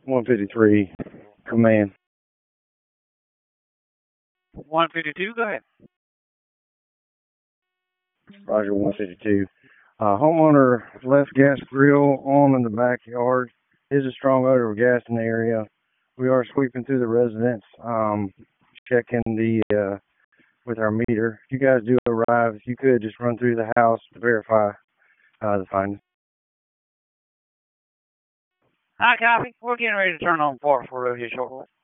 153, command. 152, go ahead. Roger, 152. Homeowner left gas grill on in the backyard. There's a strong odor of gas in the area. We are sweeping through the residence, checking with our meter. If you guys do arrive, if you could just run through the house to verify the findings. Hi, copy. We're getting ready to turn on 4 for you shortly.